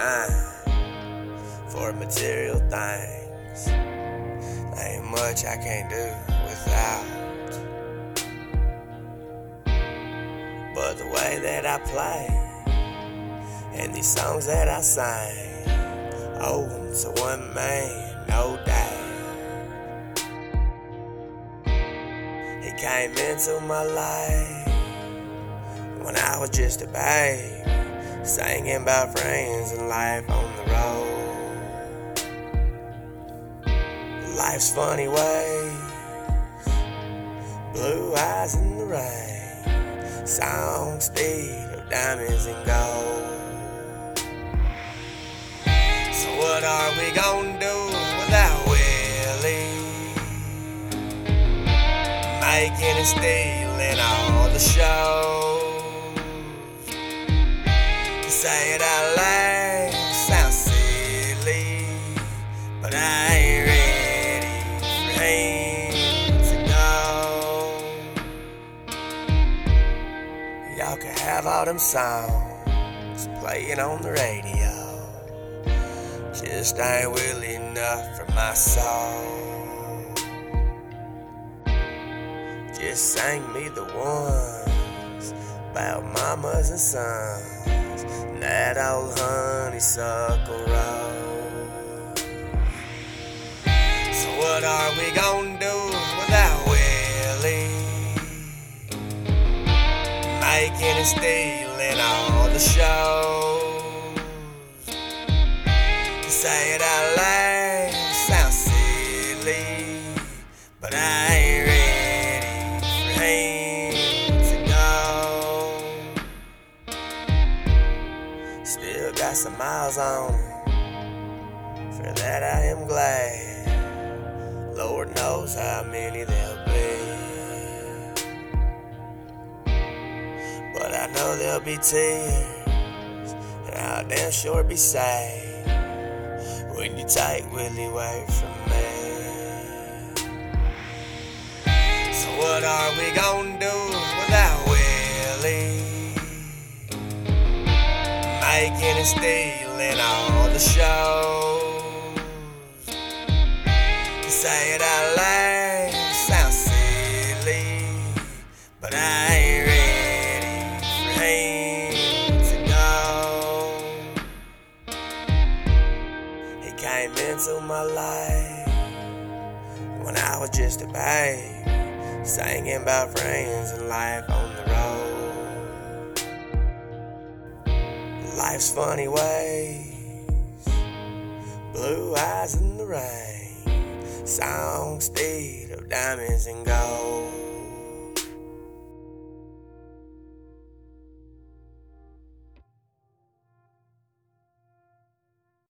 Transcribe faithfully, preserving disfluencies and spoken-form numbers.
time for material things. Ain't much I can't do without. But the way that I play and these songs that I sing, oh, to one man, no doubt. He came into my life when I was just a babe, singing about friends and life on the road. Life's funny ways, blue eyes in the rain, song speed of diamonds and gold. So what are we gonna do without Willie? Making and stealing all the shows. To say it out loud sounds silly, but I ain't ready for him to go. Y'all can have all them songs playing on the radio, just ain't Willie enough for my soul. Just sing me the ones about mamas and sons, and that old honeysuckle road. So what are we gonna do without Willie? Making and stealing all the shows. To say it out loud sounds silly, but I ain't ready to go. Still got some miles on it, for that I am glad. Lord knows how many there'll be, but I know there'll be tears, and I'll damn sure be sad when you take Willie away from me. So what are we gonna do without Willie? Making and stealing all the shows. To say it out loud sounds silly, but I ain't ready for him to go. He came into my life when I was just a babe, singing about friends and life on the road. Life's funny ways, blue eyes in the rain, song speed of diamonds and gold.